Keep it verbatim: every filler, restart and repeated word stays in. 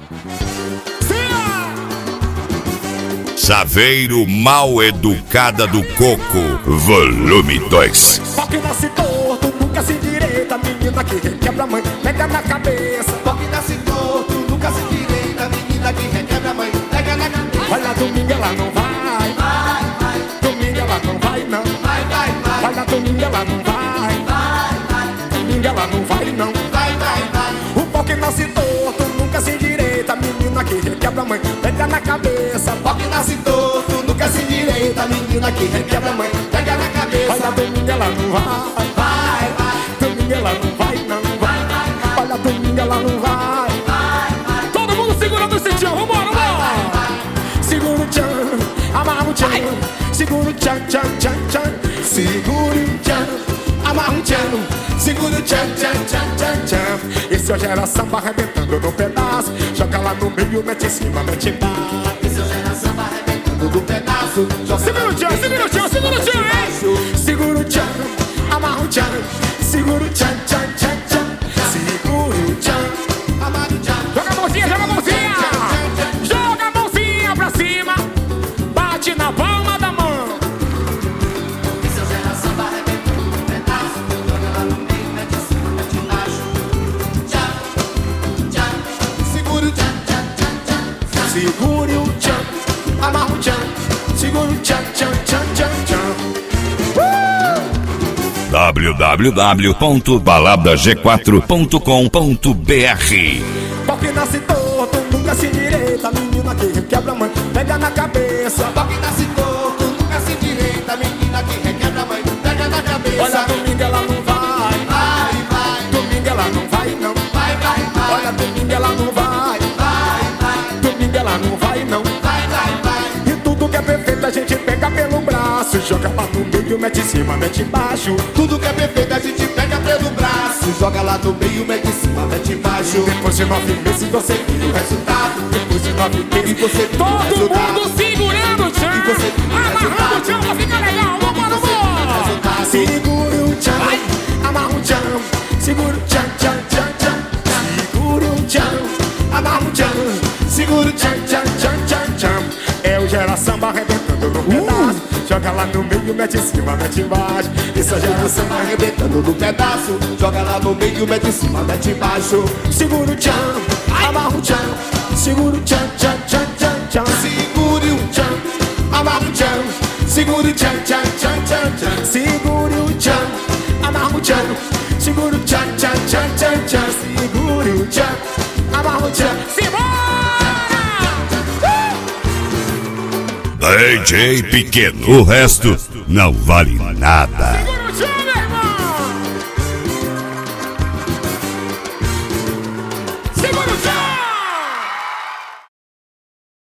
Saveiro Mal Educada do Coco, volume dois. Pau que nasce torto, nunca se endireita. Menina que requebra a mãe, pega na cabeça. Pau que nasce torto, nunca se endireita. Menina que requebra a mãe, pega na cabeça. Olha, domingo ela não vai, Vai, vai, domingo ela não vai não. vai, vai, vai. Olha, domingo ela não vai, Vai, vai, domingo ela não vai não. vai, vai, vai. O pau que nasce torto, nunca se endireita. Menina que requebra a mãe, pega na cabeça. Pau que nasce torto, nunca se endireita. Menina que requebra a mãe, pega na cabeça. Olha, domingo ela não vai, Vai, vai, domingo ela não vai não. vai, vai, vai. Olha, domingo ela não vai. Vai, vai, Todo mundo segurando esse tchan, vambora, vambora. Segura o tchan, amarra o tchan. Segura o tchan, tchan, tchan, tchan. Segura o tchan, amarra o tchan. Segura o tchan, tchan, tchan, tchan, tchan. Esse hoje era samba arrebentando no pedaço. Joga lá no meio, mete em cima, mete embaixo. esse hoje era samba arrebentando do pedaço. Joga Segura o tchan, segura o tchan, segura o tchan, hein? Segura o tchan, amarra o tchan. Segura o tchan, tchan, tchan, tchan. Segura o tchan. Amado tchan. Joga a mãozinha, joga a mãozinha. Joga a mãozinha pra cima. Bate na palma da mão. Esse hoje era samba arrebentando do pedaço. Joga lá no meio, mete em cima, mete embaixo. Tchan, tchan. Segura o tchan, tchan, tchan, tchan. Segure o tchan, amarra o tchan. Segura o tchan, tchan, tchan, tchan, tchan. w w w ponto balada g quatro ponto com ponto b r. Pau que nasce torto, nunca se endireita. Menina que requebra a mãe, pega na cabeça. Pau que nasce torto, nunca se endireita. Menina que requebra a mãe, pega na cabeça. Olha, domingo ela não vai. Vai, vai, Domingo ela não vai não. vai, vai, vai. Olha, domingo ela não vai. Vai, vai, Domingo ela não vai não. vai, vai, vai. E tudo que é perfeito a gente pega pelo braço. Joga lá no meio, mete em cima, mete embaixo. Tudo que é perfeito a gente pega pelo braço. Joga lá no meio, mete em cima, mete embaixo. Depois de nove meses você vira o resultado. Depois de nove meses E você vira o todo resultado. mundo segurando o tchan, E você vira o amarrando o resultado. tchan pra ficar legal. Vambora, vambora. Segura o tchan, amarra o tchan. Segura o tchan, tchan, tchan, tchan. Segura o tchan, amarra o tchan. Segura o tchan, tchan, tchan, tchan, tchan. É o gera samba arrebentando no pedaço. Joga lá no meio, mete em cima, mete embaixo. Isso é gera samba arrebentando no pedaço. Joga lá no meio, mete em cima, mete embaixo. Segura o tchan, amarra o tchan. Segura o tchan, tchan, tchan, tchan, tchan. Segure o tchan, Amarra o tchan, segura o tchan, tchan, tchan, tchan, tchan. Segura o tchan, amarra o tchan. Segura o tchan, tchan, tchan, tchan, tchan. Segura o tchan, amarra o tchan. D J Pequeno, o resto não vale nada. Segura o tchan,